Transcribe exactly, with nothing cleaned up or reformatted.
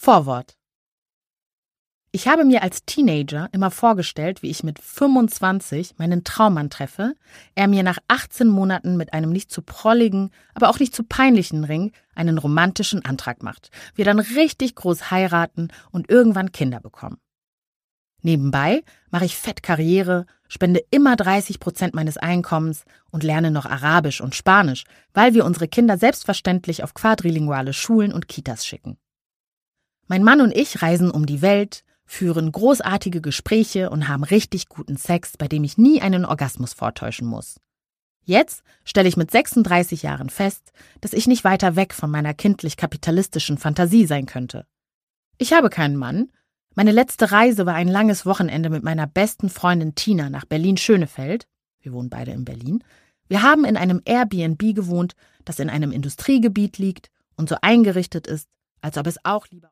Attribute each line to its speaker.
Speaker 1: Vorwort. Ich habe mir als Teenager immer vorgestellt, wie ich mit fünfundzwanzig meinen Traummann treffe, er mir nach achtzehn Monaten mit einem nicht zu prolligen, aber auch nicht zu peinlichen Ring einen romantischen Antrag macht, wir dann richtig groß heiraten und irgendwann Kinder bekommen. Nebenbei mache ich fett Karriere, spende immer dreißig Prozent meines Einkommens und lerne noch Arabisch und Spanisch, weil wir unsere Kinder selbstverständlich auf quadrilinguale Schulen und Kitas schicken. Mein Mann und ich reisen um die Welt, führen großartige Gespräche und haben richtig guten Sex, bei dem ich nie einen Orgasmus vortäuschen muss. Jetzt stelle ich mit sechsunddreißig Jahren fest, dass ich nicht weiter weg von meiner kindlich-kapitalistischen Fantasie sein könnte. Ich habe keinen Mann. Meine letzte Reise war ein langes Wochenende mit meiner besten Freundin Tina nach Berlin-Schönefeld. Wir wohnen beide in Berlin. Wir haben in einem Airbnb gewohnt, das in einem Industriegebiet liegt und so eingerichtet ist, als ob es auch lieber